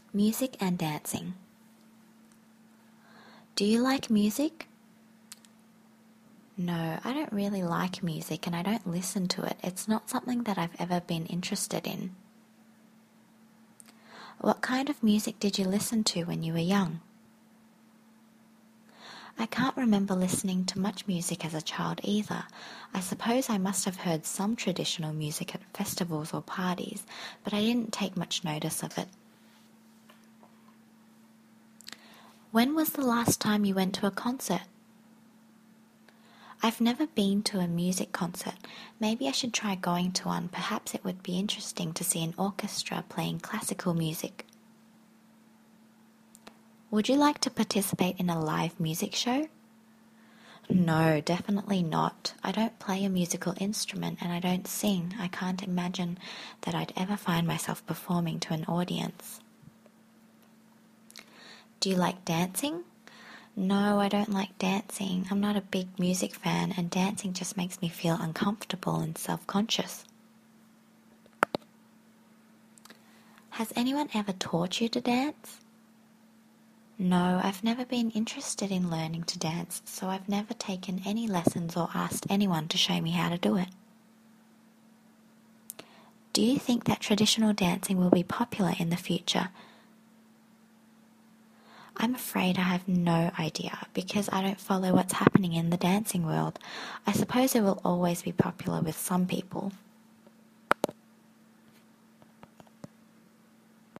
Music and dancing. Do you like music? No, I don't really like music and I don't listen to it. It's not something that I've ever been interested in. What kind of music did you listen to when you were young? I can't remember listening to much music as a child either. I suppose I must have heard some traditional music at festivals or parties, but I didn't take much notice of it. When was the last time you went to a concert? I've never been to a music concert. Maybe I should try going to one. Perhaps it would be interesting to see an orchestra playing classical music. Would you like to participate in a live music show? No, definitely not. I don't play a musical instrument and I don't sing. I can't imagine that I'd ever find myself performing to an audience. Do you like dancing? No, I don't like dancing. I'm not a big music fan and dancing just makes me feel uncomfortable and self-conscious. Has anyone ever taught you to dance? No, I've never been interested in learning to dance, so I've never taken any lessons or asked anyone to show me how to do it. Do you think that traditional dancing will be popular in the future? I'm afraid I have no idea because I don't follow what's happening in the dancing world. I suppose it will always be popular with some people.